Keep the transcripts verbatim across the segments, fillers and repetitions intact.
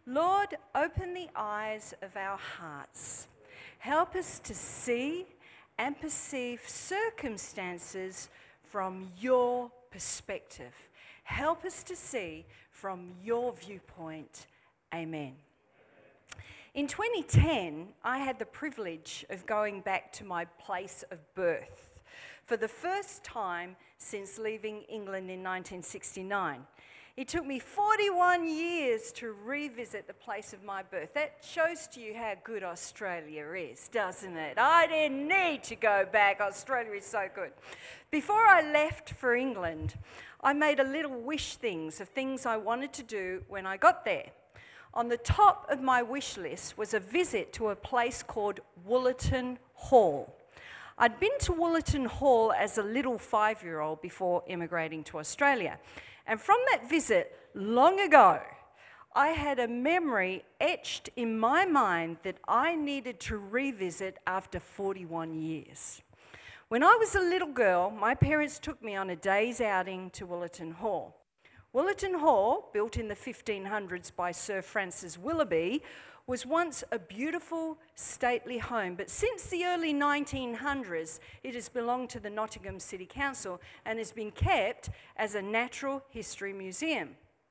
Lord, open the eyes of our hearts. Help us to see and perceive circumstances from your perspective. Help us to see from your viewpoint. Amen. In twenty ten, I had the privilege of going back to my place of birth for the first time since leaving England in nineteen sixty-nine. It took me forty-one years to revisit the place of my birth. That shows to you how good Australia is, doesn't it? I didn't need to go back. Australia is so good. Before I left for England, I made a little wish things of things I wanted to do when I got there. On the top of my wish list was a visit to a place called Woollerton Hall. I'd been to Woollerton Hall as a little five-year-old before immigrating to Australia. And from that visit, long ago, I had a memory etched in my mind that I needed to revisit after forty-one years. When I was a little girl, my parents took me on a day's outing to Woollerton Hall. Woollerton Hall, built in the fifteen hundreds by Sir Francis Willoughby, was once a beautiful, stately home, but since the early nineteen hundreds, it has belonged to the Nottingham City Council and has been kept as a natural history museum.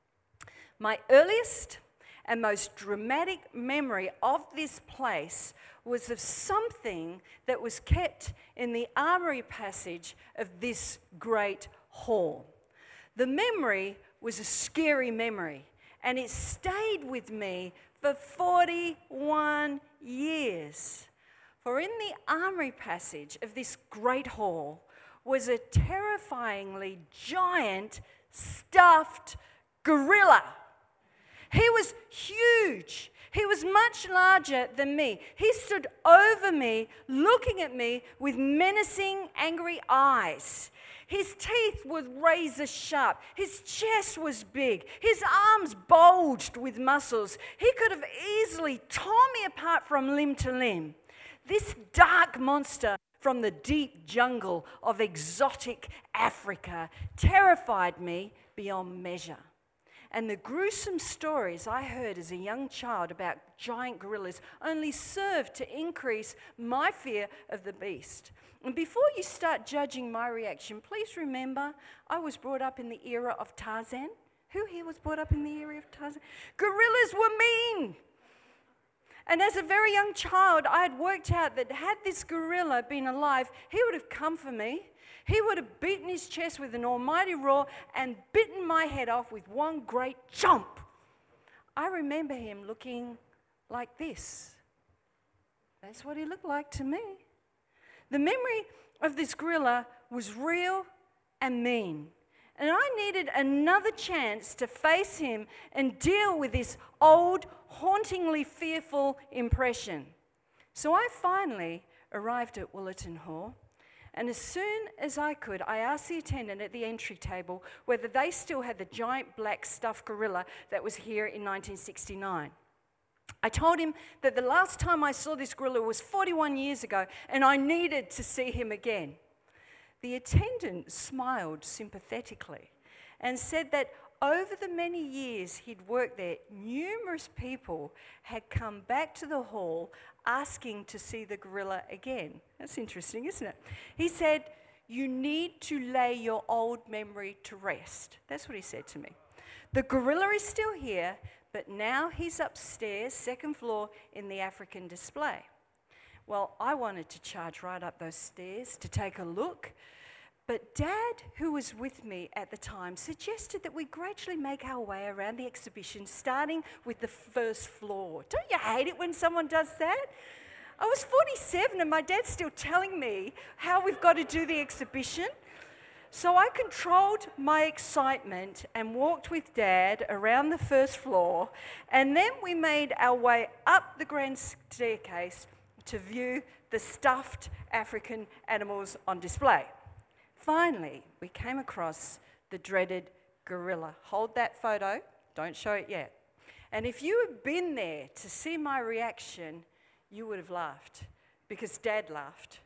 My earliest and most dramatic memory of this place was of something that was kept in the armoury passage of this great hall. The memory was a scary memory, and it stayed with me for forty-one years. For in the armoury passage of this great hall was a terrifyingly giant stuffed gorilla. He was huge. He was much larger than me. He stood over me, looking at me with menacing, angry eyes. His teeth were razor sharp. His chest was big. His arms bulged with muscles. He could have easily torn me apart from limb to limb. This dark monster from the deep jungle of exotic Africa terrified me beyond measure. And the gruesome stories I heard as a young child about giant gorillas only served to increase my fear of the beast. And before you start judging my reaction, please remember I was brought up in the era of Tarzan. Who here was brought up in the era of Tarzan? Gorillas were mean. And as a very young child, I had worked out that had this gorilla been alive, he would have come for me. He would have beaten his chest with an almighty roar and bitten my head off with one great chomp. I remember him looking like this. That's what he looked like to me. The memory of this gorilla was real and mean. And I needed another chance to face him and deal with this old, hauntingly fearful impression. So I finally arrived at Woollerton Hall. And as soon as I could, I asked the attendant at the entry table whether they still had the giant black stuffed gorilla that was here in nineteen sixty-nine. I told him that the last time I saw this gorilla was forty-one years ago, and I needed to see him again. The attendant smiled sympathetically and said that over the many years he'd worked there, numerous people had come back to the hall asking to see the gorilla again. That's interesting, isn't it? He said, "You need to lay your old memory to rest." That's what he said to me. The gorilla is still here, but now he's upstairs, second floor, in the African display. Well, I wanted to charge right up those stairs to take a look, but Dad, who was with me at the time, suggested that we gradually make our way around the exhibition, starting with the first floor. Don't you hate it when someone does that? I was forty-seven and my dad's still telling me how we've got to do the exhibition. So I controlled my excitement and walked with Dad around the first floor, and then we made our way up the grand staircase to view the stuffed African animals on display. Finally, we came across the dreaded gorilla. Hold that photo, don't show it yet. And if you had been there to see my reaction, you would have laughed, because Dad laughed.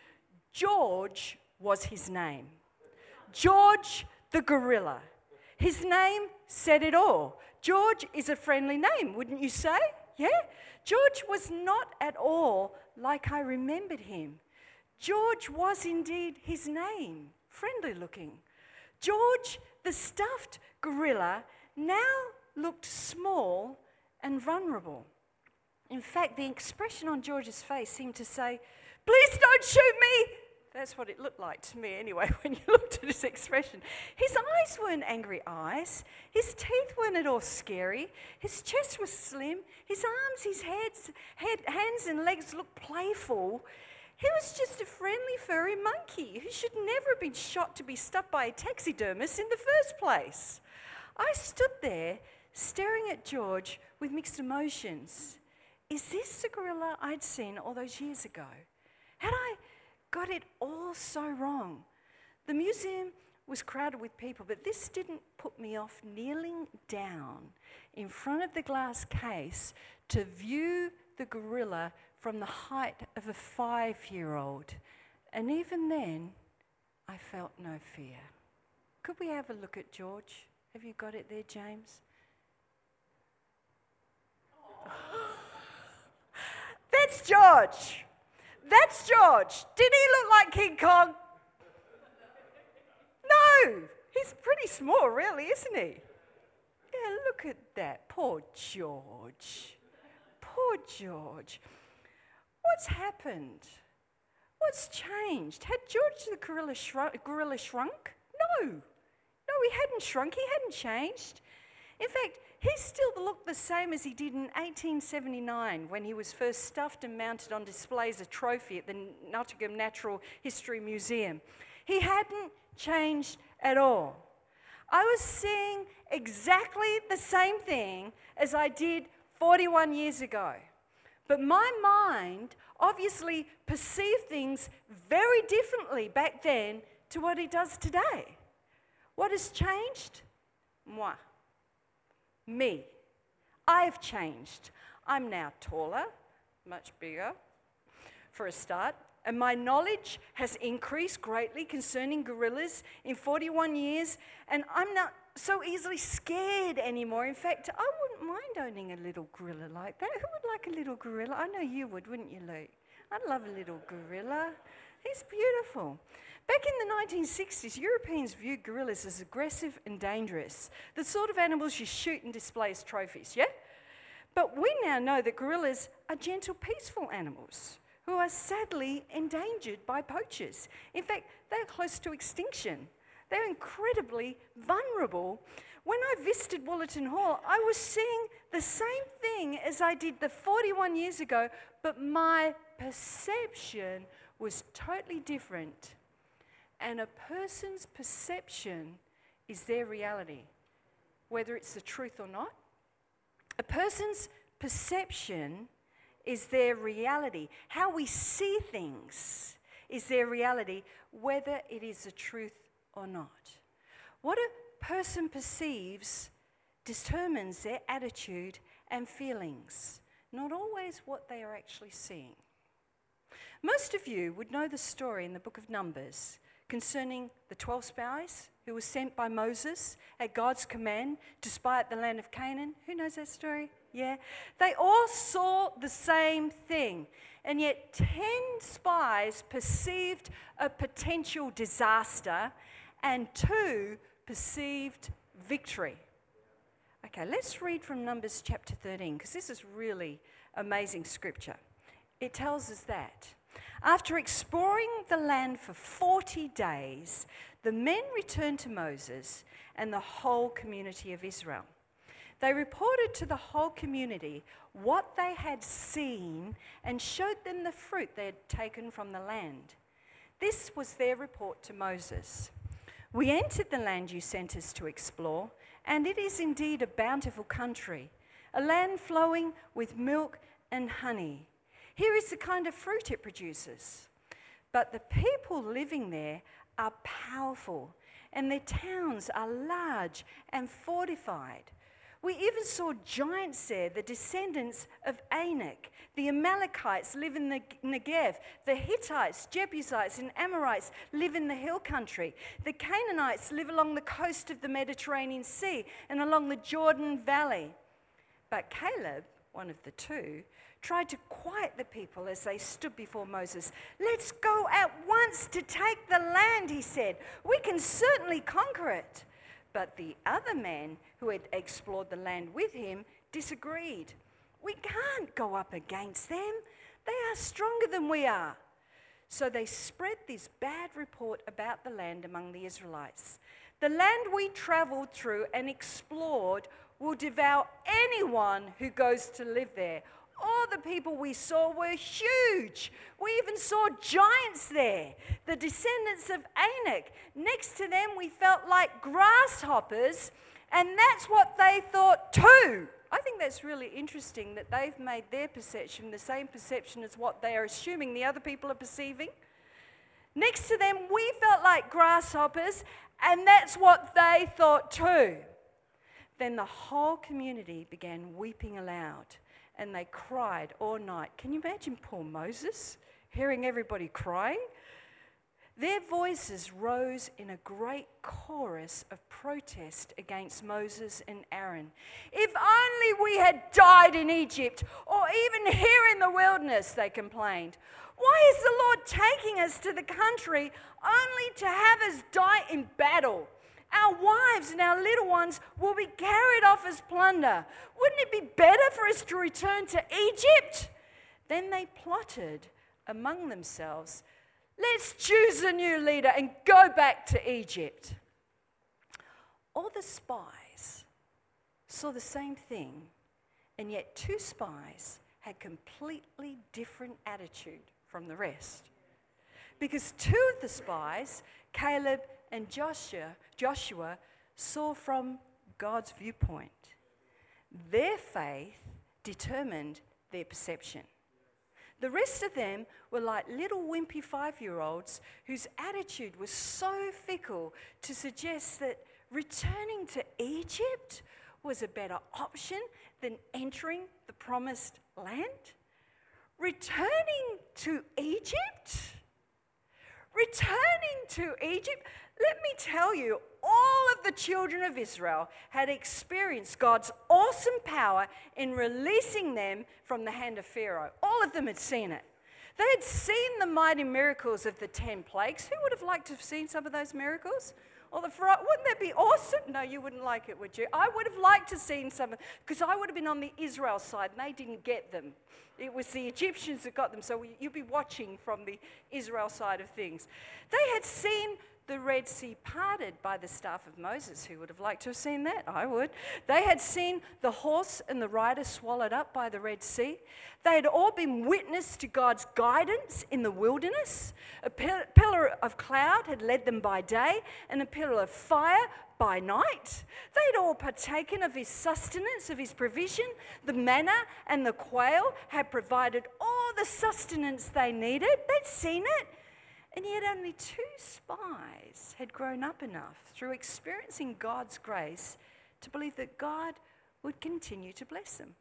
George was his name. George the gorilla. His name said it all. George is a friendly name, wouldn't you say? Yeah? George was not at all like I remembered him. George was indeed his name, friendly looking. George, the stuffed gorilla, now looked small and vulnerable. In fact, the expression on George's face seemed to say, "Please don't shoot me." That's what it looked like to me anyway when you looked at his expression. His eyes weren't angry eyes. His teeth weren't at all scary. His chest was slim. His arms, his heads, head, hands and legs looked playful. He was just a friendly furry monkey who should never have been shot to be stuffed by a taxidermist in the first place. I stood there staring at George with mixed emotions. Is this the gorilla I'd seen all those years ago? Had I got it all so wrong? The museum was crowded with people, but this didn't put me off kneeling down in front of the glass case to view the gorilla from the height of a five-year-old. And even then, I felt no fear. Could we have a look at George? Have you got it there, James? That's George. That's George. Did he look like King Kong? No, he's pretty small, really, isn't he? Yeah, look at that. Poor George. Poor George. What's happened? What's changed? Had George the gorilla, shrunk, gorilla shrunk? No. No, he hadn't shrunk. He hadn't changed. In fact, he still looked the same as he did in eighteen seventy-nine when he was first stuffed and mounted on display as a trophy at the Nottingham Natural History Museum. He hadn't changed at all. I was seeing exactly the same thing as I did forty-one years ago. But my mind obviously perceived things very differently back then to what it does today. What has changed? Moi. Me. I've changed. I'm now taller, much bigger, for a start, and my knowledge has increased greatly concerning gorillas in forty-one years, and I'm not so easily scared anymore. In fact, I wouldn't mind owning a little gorilla like that. Who would like a little gorilla? I know you would, wouldn't you, Luke? I'd love a little gorilla. He's beautiful. Back in the nineteen sixties, Europeans viewed gorillas as aggressive and dangerous, the sort of animals you shoot and display as trophies, yeah? But we now know that gorillas are gentle, peaceful animals who are sadly endangered by poachers. In fact, they're close to extinction. They're incredibly vulnerable. When I visited Woollerton Hall, I was seeing the same thing as I did the forty-one years ago, but my perception was totally different. And a person's perception is their reality, whether it's the truth or not. A person's perception is their reality. How we see things is their reality, whether it is the truth or not. What a person perceives determines their attitude and feelings, not always what they are actually seeing. Most of you would know the story in the book of Numbers concerning the twelve spies who were sent by Moses at God's command to spy out the land of Canaan. Who knows that story? Yeah. They all saw the same thing, and yet ten spies perceived a potential disaster and two perceived victory. Okay, let's read from Numbers chapter thirteen, because this is really amazing scripture. It tells us that after exploring the land for forty days, the men returned to Moses and the whole community of Israel. They reported to the whole community what they had seen and showed them the fruit they had taken from the land. This was their report to Moses. We entered the land you sent us to explore, and it is indeed a bountiful country, a land flowing with milk and honey. Here is the kind of fruit it produces. But the people living there are powerful, and their towns are large and fortified. We even saw giants there, the descendants of Anak. The Amalekites live in the Negev. The Hittites, Jebusites, and Amorites live in the hill country. The Canaanites live along the coast of the Mediterranean Sea and along the Jordan Valley. But Caleb, one of the two, tried to quiet the people as they stood before Moses. "Let's go at once to take the land," he said. "We can certainly conquer it." But the other men who had explored the land with him disagreed. "We can't go up against them. They are stronger than we are." So they spread this bad report about the land among the Israelites. "The land we traveled through and explored will devour anyone who goes to live there. All the people we saw were huge. We even saw giants there, the descendants of Anak. Next to them, we felt like grasshoppers, and that's what they thought too." I think that's really interesting that they've made their perception the same perception as what they are assuming the other people are perceiving. Next to them, we felt like grasshoppers, and that's what they thought too. Then the whole community began weeping aloud, and they cried all night. Can you imagine poor Moses hearing everybody crying? Their voices rose in a great chorus of protest against Moses and Aaron. "If only we had died in Egypt, or even here in the wilderness," they complained. "Why is the Lord taking us to the country only to have us die in battle? Our wives and our little ones will be carried off as plunder. Wouldn't it be better for us to return to Egypt?" Then they plotted among themselves, "Let's choose a new leader and go back to Egypt." All the spies saw the same thing, and yet two spies had completely different attitude from the rest. Because two of the spies, Caleb and Joshua, Joshua, saw from God's viewpoint. Their faith determined their perception. The rest of them were like little wimpy five-year-olds whose attitude was so fickle to suggest that returning to Egypt was a better option than entering the promised land. Returning to Egypt? Returning to Egypt? Let me tell you, all of the children of Israel had experienced God's awesome power in releasing them from the hand of Pharaoh. All of them had seen it. They had seen the mighty miracles of the ten plagues. Who would have liked to have seen some of those miracles? Or the wouldn't that be awesome? No, you wouldn't like it, would you? I would have liked to have seen some, because I would have been on the Israel side, and they didn't get them. It was the Egyptians that got them, so you'd be watching from the Israel side of things. They had seen the Red Sea parted by the staff of Moses. Who would have liked to have seen that? I would. They had seen the horse and the rider swallowed up by the Red Sea. They had all been witness to God's guidance in the wilderness. A pillar of cloud had led them by day, and a pillar of fire by night. They'd all partaken of his sustenance, of his provision. The manna and the quail had provided all the sustenance they needed. They'd seen it. And yet only two spies had grown up enough through experiencing God's grace to believe that God would continue to bless them.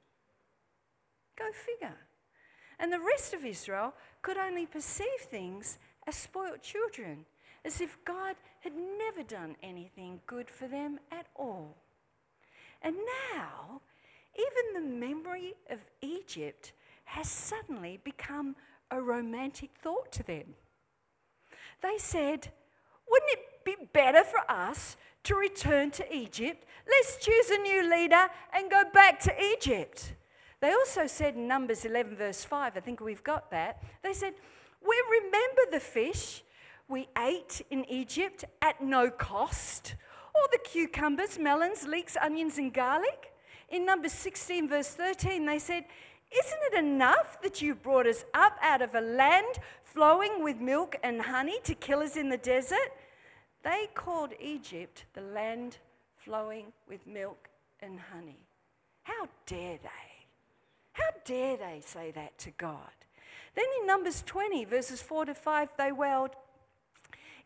Go figure. And the rest of Israel could only perceive things as spoilt children, as if God had never done anything good for them at all. And now, even the memory of Egypt has suddenly become a romantic thought to them. They said, "Wouldn't it be better for us to return to Egypt? Let's choose a new leader and go back to Egypt." They also said in Numbers eleven verse five, I think we've got that, they said, "We remember the fish we ate in Egypt at no cost, or the cucumbers, melons, leeks, onions, and garlic." In Numbers sixteen verse thirteen, they said, "Isn't it enough that you brought us up out of a land flowing with milk and honey to kill us in the desert?" They called Egypt the land flowing with milk and honey. How dare they? How dare they say that to God? Then in Numbers twenty, verses four to five, they wailed,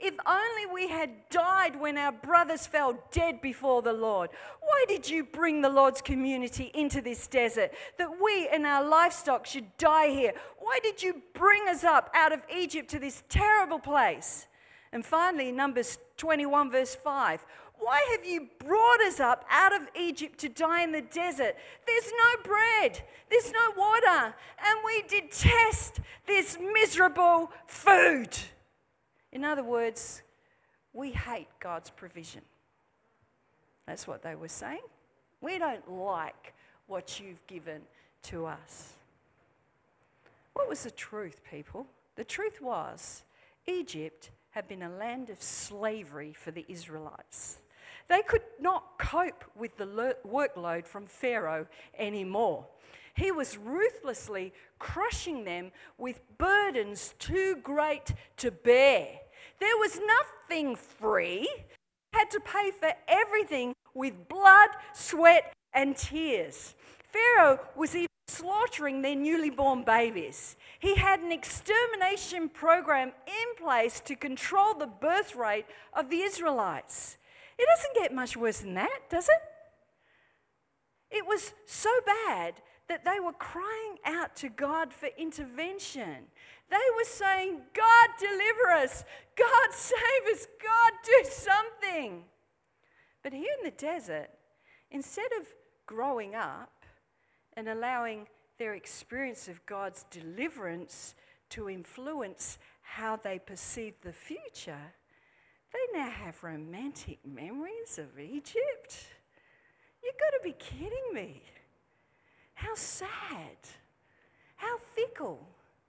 If only we had died when our brothers fell dead before the Lord. Why did you bring the Lord's community into this desert, that we and our livestock should die here? Why did you bring us up out of Egypt to this terrible place? And finally, Numbers twenty-one, verse five. Why have you brought us up out of Egypt to die in the desert? There's no bread, there's no water, and we detest this miserable food. In other words, we hate God's provision. That's what they were saying. We don't like what you've given to us. What was the truth, people? The truth was, Egypt had been a land of slavery for the Israelites. They could not cope with the workload from Pharaoh anymore. He was ruthlessly crushing them with burdens too great to bear. There was nothing free. They had to pay for everything with blood, sweat, and tears. Pharaoh was even slaughtering their newly born babies. He had an extermination program in place to control the birth rate of the Israelites. It doesn't get much worse than that, does it? It was so bad that they were crying out to God for intervention. They were saying, God, deliver us. God, save us. God, do something. But here in the desert, instead of growing up and allowing their experience of God's deliverance to influence how they perceive the future, they now have romantic memories of Egypt. You've got to be kidding me. How sad. How fickle.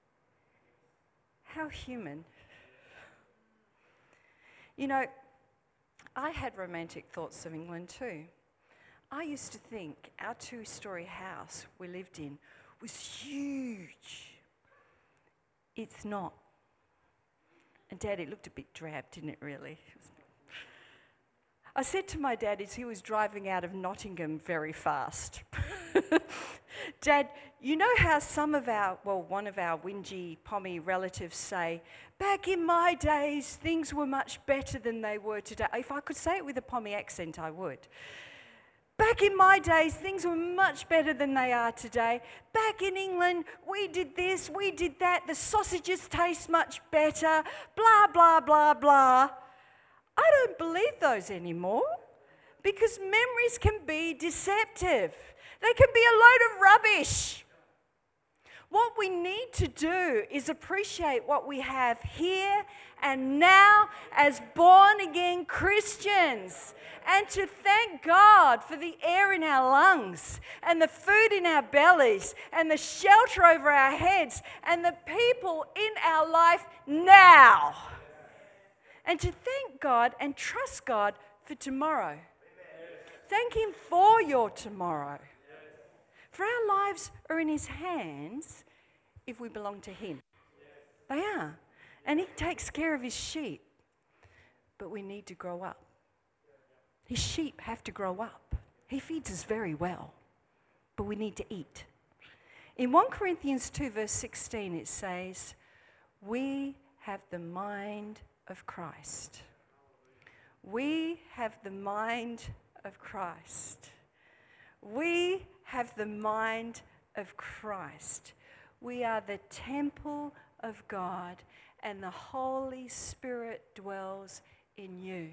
How human. You know, I had romantic thoughts of England too. I used to think our two-storey house we lived in was huge. It's not. And Dad, it looked a bit drab, didn't it really? I said to my dad as he was driving out of Nottingham very fast, Dad, you know how some of our, well, one of our whingy, pommy relatives say, back in my days, things were much better than they were today. If I could say it with a pommy accent, I would. Back in my days, things were much better than they are today. Back in England, we did this, we did that, the sausages taste much better, blah, blah, blah, blah. I don't believe those anymore because memories can be deceptive. They can be a load of rubbish. What we need to do is appreciate what we have here and now as born-again Christians, and to thank God for the air in our lungs and the food in our bellies and the shelter over our heads and the people in our life now. And to thank God and trust God for tomorrow. Thank Him for your tomorrow. For our lives are in His hands if we belong to Him. They are. And He takes care of His sheep. But we need to grow up. His sheep have to grow up. He feeds us very well. But we need to eat. In First Corinthians two verse sixteen it says, we have the mind of Christ. We have the mind of Christ. We have the mind of Christ. We are the temple of God, and the Holy Spirit dwells in you.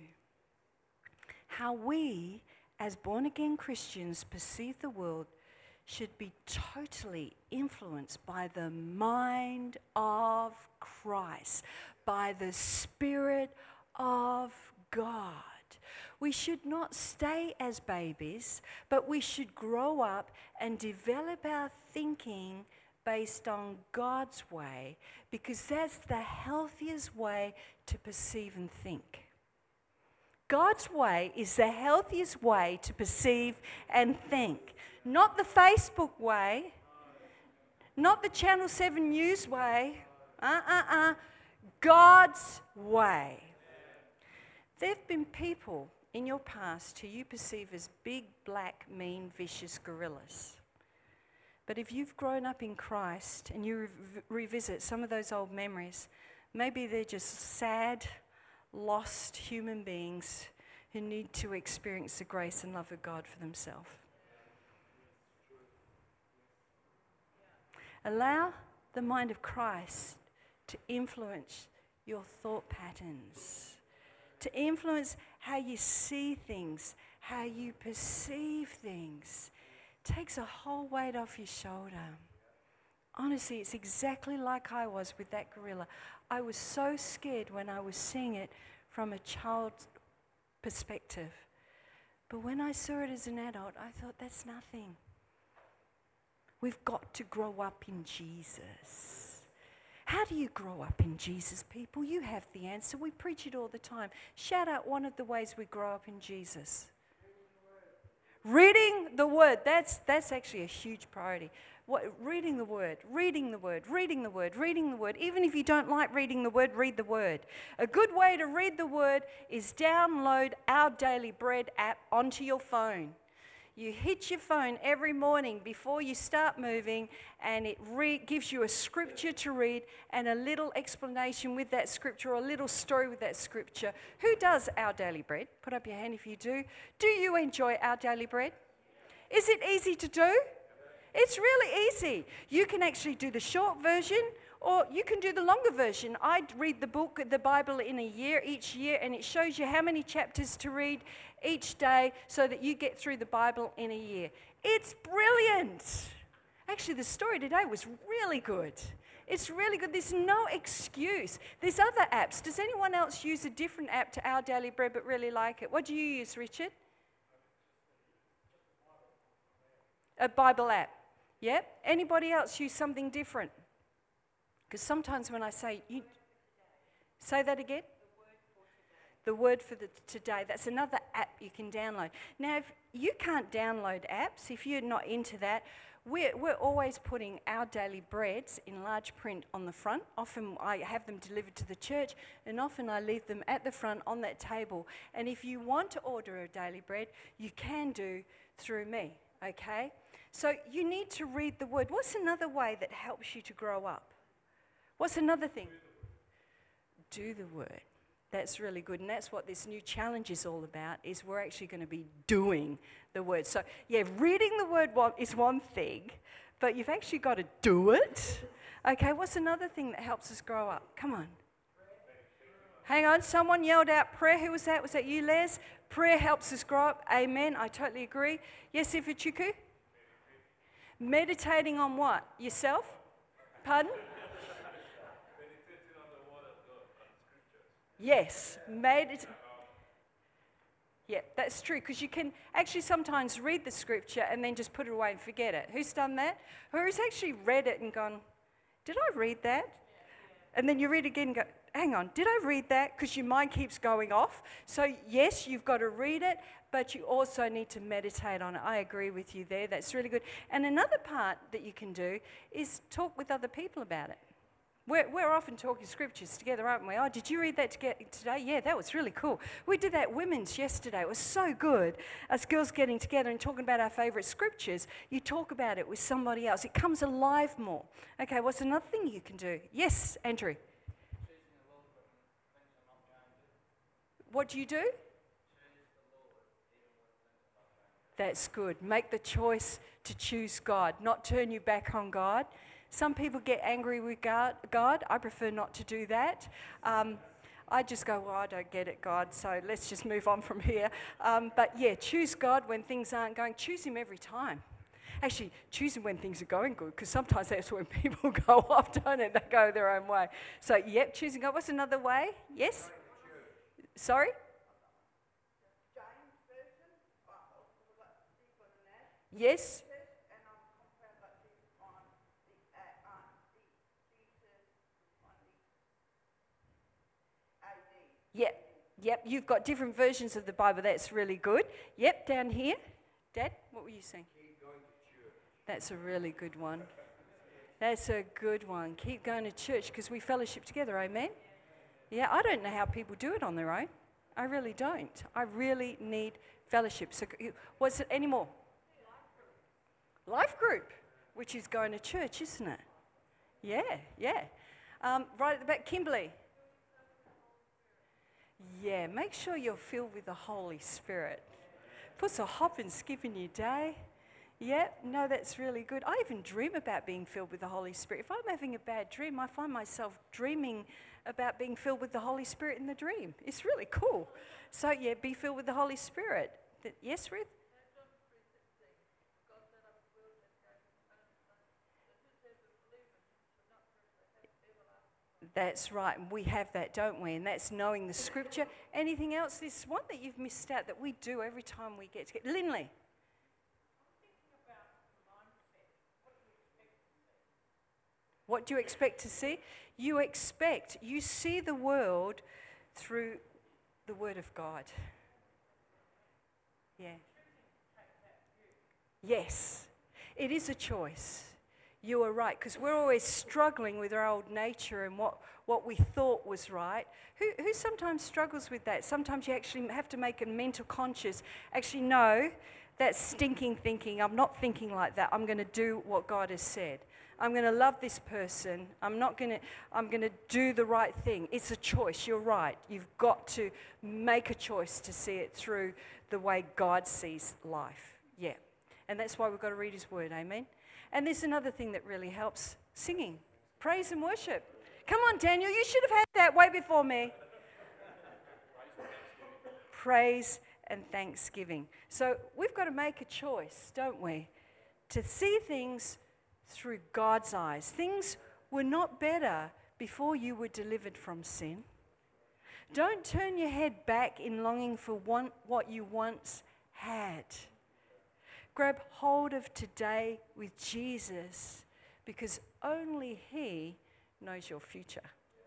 How we, as born-again Christians, perceive the world should be totally influenced by the mind of Christ, by the Spirit of God. We should not stay as babies, but we should grow up and develop our thinking based on God's way, because that's the healthiest way to perceive and think. God's way is the healthiest way to perceive and think. Not the Facebook way, not the Channel seven News way, uh-uh-uh, God's way. There have been people in your past who you perceive as big, black, mean, vicious gorillas. But if you've grown up in Christ and you re- revisit some of those old memories, maybe they're just sad, lost human beings who need to experience the grace and love of God for themselves. Allow the mind of Christ to influence your thought patterns, to influence how you see things, how you perceive things. It takes a whole weight off your shoulder. Honestly, it's exactly like I was with that gorilla. I was so scared when I was seeing it from a child's perspective. But when I saw it as an adult, I thought, that's nothing. We've got to grow up in Jesus. How do you grow up in Jesus, people? You have the answer. We preach it all the time. Shout out one of the ways we grow up in Jesus. Reading the Word. That's, that's actually a huge priority. What, reading the Word, reading the Word, reading the Word, reading the Word. Even if you don't like reading the Word, read the Word. A good way to read the Word is download our Daily Bread app onto your phone. You hit your phone every morning before you start moving, and it re- gives you a scripture to read and a little explanation with that scripture, or a little story with that scripture. Who does Our Daily Bread? Put up your hand if you do. Do you enjoy Our Daily Bread? Is it easy to do? It's really easy. You can actually do the short version, or you can do the longer version. I read the book, the Bible, in a year, each year, and it shows you how many chapters to read each day so that you get through the Bible in a year. It's brilliant. Actually, the story today was really good. It's really good. There's no excuse. There's other apps. Does anyone else use a different app to Our Daily Bread but really like it? What do you use, Richard? A Bible app. Yep. Anybody else use something different? Because sometimes when I say, you, say that again? The word for the today. That's another app you can download. Now, if you can't download apps, if you're not into that, we're, we're always putting Our Daily Breads in large print on the front. Often I have them delivered to the church, and often I leave them at the front on that table. And if you want to order a Daily Bread, you can do through me, okay? So you need to read the Word. What's another way that helps you to grow up? What's another thing? Do the Word. That's really good, and that's what this new challenge is all about, is we're actually going to be doing the Word. So, yeah, reading the Word is one thing, but you've actually got to do it. Okay, what's another thing that helps us grow up? Come on. Hang on, someone yelled out prayer. Who was that? Was that you, Les? Prayer helps us grow up. Amen, I totally agree. Yes, Ifichuku? Meditating on what? Yourself? Pardon? Yes, medit- yeah, that's true, because you can actually sometimes read the scripture and then just put it away and forget it. Who's done that? Who's actually read it and gone, did I read that? And then you read it again and go, hang on, did I read that? Because your mind keeps going off. So yes, you've got to read it, but you also need to meditate on it. I agree with you there. That's really good. And another part that you can do is talk with other people about it. We're, we're often talking scriptures together, aren't we? Oh, did you read that today? Yeah, that was really cool. We did that women's yesterday. It was so good. Us girls getting together and talking about our favourite scriptures. You talk about it with somebody else. It comes alive more. Okay, what's another thing you can do? Yes, Andrew. What do you do? That's good. Make the choice to choose God, not turn your back on God. Some people get angry with God. God. I prefer not to do that. Um, I just go, well, I don't get it, God, so let's just move on from here. Um, but yeah, choose God when things aren't going. Choose Him every time. Actually, choose Him when things are going good, because sometimes that's when people go off, don't it? They go their own way. So, yep, choosing God. What's another way? Yes? Sorry? Yes? Yep, yep, you've got different versions of the Bible. That's really good. Yep, down here. Dad, what were you saying? Keep going to church. That's a really good one. That's a good one. Keep going to church, because we fellowship together, amen? Yeah, I don't know how people do it on their own. I really don't. I really need fellowship. So, what's it anymore? Life group, which is going to church, isn't it? Yeah, yeah. Um, right at the back, Kimberly. Yeah, make sure you're filled with the Holy Spirit. Puts a hop and skip in your day. Yeah, no, that's really good. I even dream about being filled with the Holy Spirit. If I'm having a bad dream, I find myself dreaming about being filled with the Holy Spirit in the dream. It's really cool. So, yeah, be filled with the Holy Spirit. Th- yes, Ruth? That's right. And we have that, don't we? And that's knowing the scripture. Anything else? There's one that you've missed out that we do every time we get together. Linley. What do you expect to see? You expect, you see the world through the Word of God. Yeah. Yes. It is a choice. You are right, because we're always struggling with our old nature and what, what we thought was right. Who, who sometimes struggles with that? Sometimes you actually have to make a mental conscious. Actually, no, that's stinking thinking. I'm not thinking like that. I'm going to do what God has said. I'm going to love this person. I'm not going to, I'm going to do the right thing. It's a choice. You're right. You've got to make a choice to see it through the way God sees life. Yeah. And that's why we've got to read His Word. Amen. And there's another thing that really helps, singing, praise and worship. Come on, Daniel, you should have had that way before me. Praise and thanksgiving. So we've got to make a choice, don't we, to see things through God's eyes. Things were not better before you were delivered from sin. Don't turn your head back in longing for one, what you once had. Grab hold of today with Jesus, because only He knows your future.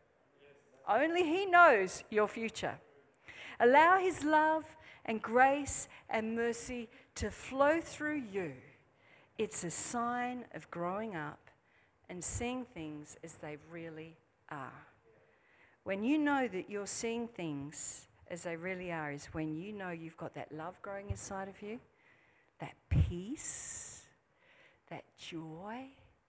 Only He knows your future. Allow His love and grace and mercy to flow through you. It's a sign of growing up and seeing things as they really are. When you know that you're seeing things as they really are is when you know you've got that love growing inside of you, that peace, that joy,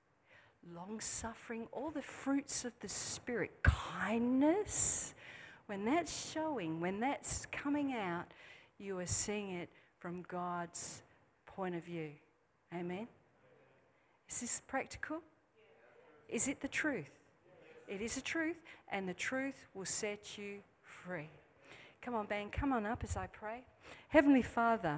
long-suffering, all the fruits of the Spirit, kindness. When that's showing, when that's coming out, you are seeing it from God's point of view. Amen? Is this practical? Is it the truth? It is the truth, and the truth will set you free. Come on, band, come on up as I pray. Heavenly Father,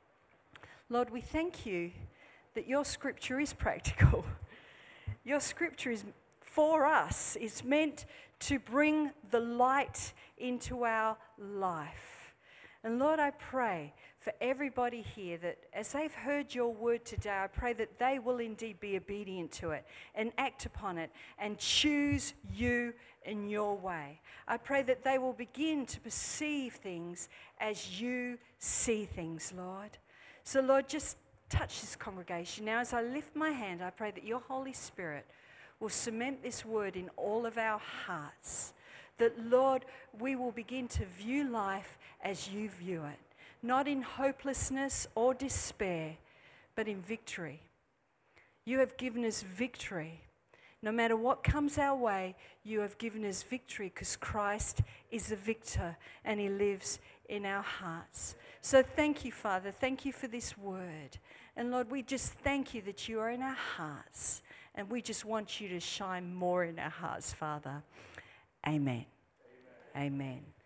Lord, we thank you that your scripture is practical. Your scripture is for us. It's meant to bring the light into our life. And Lord, I pray for everybody here that as they've heard your word today, I pray that they will indeed be obedient to it and act upon it and choose you in your way. I pray that they will begin to perceive things as you see things, Lord. So, Lord, just touch this congregation. Now, as I lift my hand, I pray that your Holy Spirit will cement this word in all of our hearts. That, Lord, we will begin to view life as you view it. Not in hopelessness or despair, but in victory. You have given us victory. No matter what comes our way, you have given us victory because Christ is the victor and he lives in our hearts. So thank you, Father. Thank you for this word. And Lord, we just thank you that you are in our hearts. And we just want you to shine more in our hearts, Father. Amen. Amen. Amen.